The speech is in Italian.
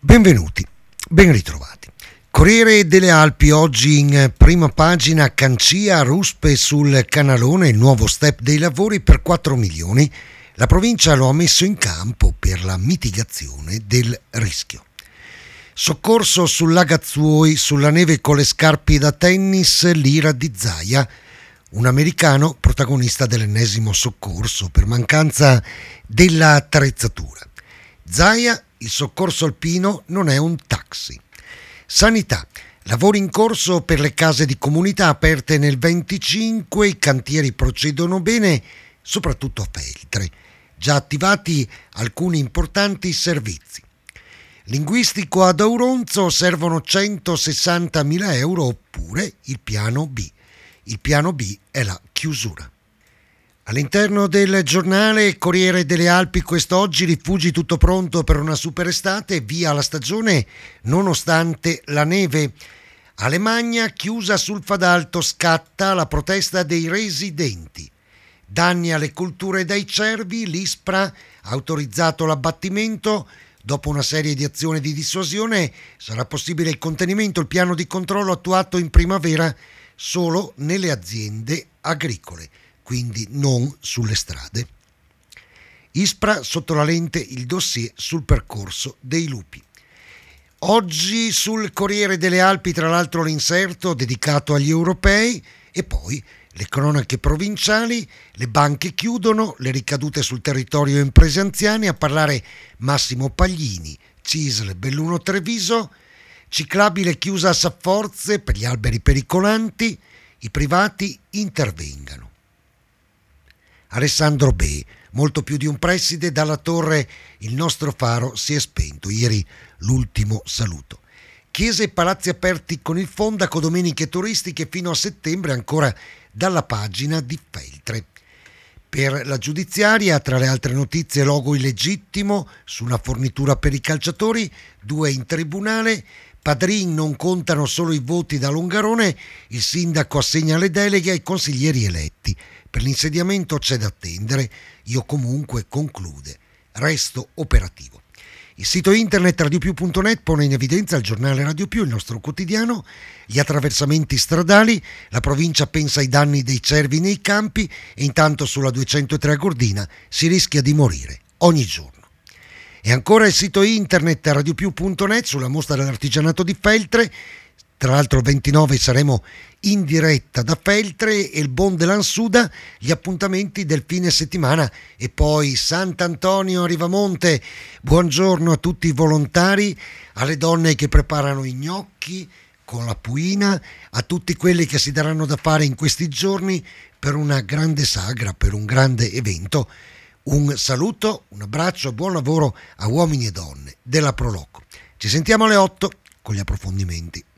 Benvenuti, ben ritrovati. Corriere delle Alpi oggi in prima pagina: Cancia, ruspe sul canalone, il nuovo step dei lavori per 4 milioni. La provincia lo ha messo in campo per la mitigazione del rischio. Soccorso sul Lagazzuoi, sulla neve con le scarpe da tennis, l'ira di Zaia, un americano protagonista dell'ennesimo soccorso per mancanza dell'attrezzatura. Zaia, il soccorso alpino non è un taxi. Sanità, lavori in corso per le case di comunità aperte nel 25, i cantieri procedono bene, soprattutto a Feltre. Già attivati alcuni importanti servizi. Linguistico ad Auronzo, servono 160.000 euro oppure il piano B. Il piano B è la chiusura. All'interno del giornale Corriere delle Alpi quest'oggi: rifugi tutto pronto per una super estate, via la stagione nonostante la neve. Alemagna chiusa sul Fadalto, scatta la protesta dei residenti. Danni alle colture dai cervi, l'ISPRA ha autorizzato l'abbattimento. Dopo una serie di azioni di dissuasione sarà possibile il contenimento, il piano di controllo attuato in primavera solo nelle aziende agricole, quindi non sulle strade. ISPRA sotto la lente, il dossier sul percorso dei lupi. Oggi sul Corriere delle Alpi, tra l'altro, l'inserto dedicato agli europei e poi le cronache provinciali. Le banche chiudono, le ricadute sul territorio e imprese anziane, a parlare Massimo Paglini, CISL Belluno Treviso. Ciclabile chiusa a Safforze per gli alberi pericolanti, i privati intervengano. Alessandro Be, molto più di un preside, dalla torre il nostro faro si è spento, ieri l'ultimo saluto. Chiese e palazzi aperti con il Fondaco, domeniche turistiche fino a settembre, ancora dalla pagina di Feltre. Per la giudiziaria, tra le altre notizie, logo illegittimo su una fornitura per i calciatori, 2 in tribunale. Padrin, non contano solo i voti da Longarone, il sindaco assegna le deleghe ai consiglieri eletti. Per l'insediamento c'è da attendere, io comunque, conclude, resto operativo. Il sito internet radiopiù.net pone in evidenza il giornale Radio Più, il nostro quotidiano, gli attraversamenti stradali, la provincia pensa ai danni dei cervi nei campi e intanto sulla 203 a Gordina si rischia di morire ogni giorno. E ancora il sito internet radiopiù.net sulla mostra dell'artigianato di Feltre. Tra l'altro il 29 saremo in diretta da Feltre e il Bon de Lansuda, gli appuntamenti del fine settimana, e poi Sant'Antonio a Rivamonte. Buongiorno a tutti i volontari, alle donne che preparano i gnocchi con la puina, a tutti quelli che si daranno da fare in questi giorni per una grande sagra, per un grande evento. Un saluto, un abbraccio e buon lavoro a uomini e donne della Proloco. Ci sentiamo alle 8 con gli approfondimenti.